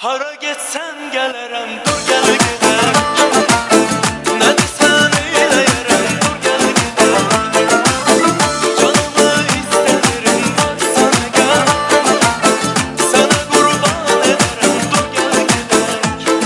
Hara getsən gələrəm, dur gəl gedək. Nə desən eyləyərəm, dur gəl gedək. Canımı istədirim, var sana gəl. Sənə qurban edərəm, dur gəl gedək.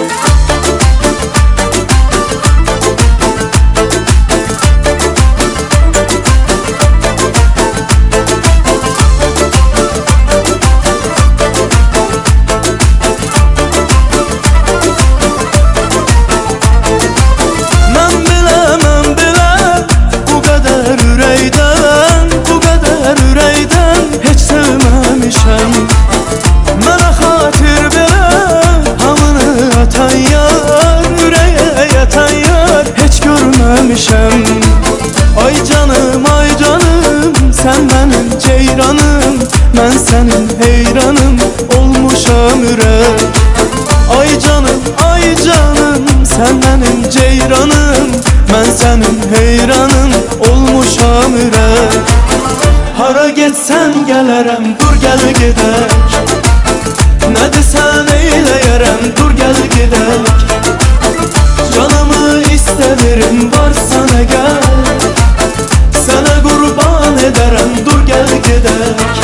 Mənə xatir belə hamını atan yar, ürəyə yatan yar heç görməmişəm. Ay canım, sən mənim ceyranım, mən sənin heyranım olmuşam ürək. Ay canım, sən mənim ceyranım, mən sənin heyranım olmuşam ürək. Hara getsən gələrəm, dur gəl gedək. Nə desən eyləyərəm, dur gəl gedək. Canımı istədirim, var sana gəl. Sənə qurban edərəm, dur gəl gedək.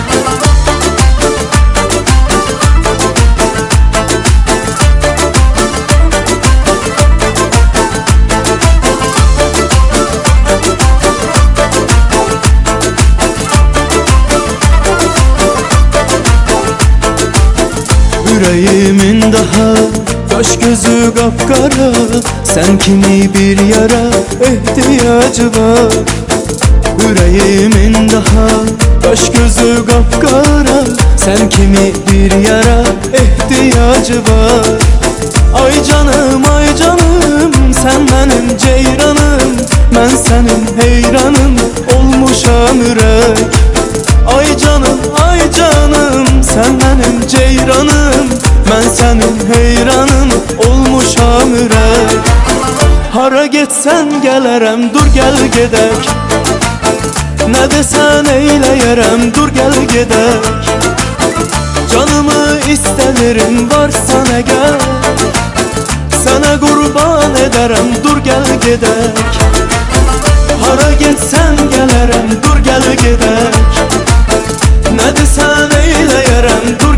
Yüreğimin daha kaş gözü kapkara, sen kimi bir yara ihtiyacı var. Yüreğimin daha kaş gözü kapkara, sen kimi bir yara ihtiyacı var. Ay canım, sen benim ceyranım, ben senin heyranım olmuşam ürek. Ay canım, sen benim ceyranım, ben senin heyranım olmuşam ürek. Hara getsən gələrəm, dur gəl gedək. Nə desən eyləyərəm, dur gəl gedək. Canımı istədirim, var sana gəl. Sənə qurban edərəm, dur gəl gedək. Hara getsən gələrəm, dur gəl gedək. Nə desən eyləyərəm, dur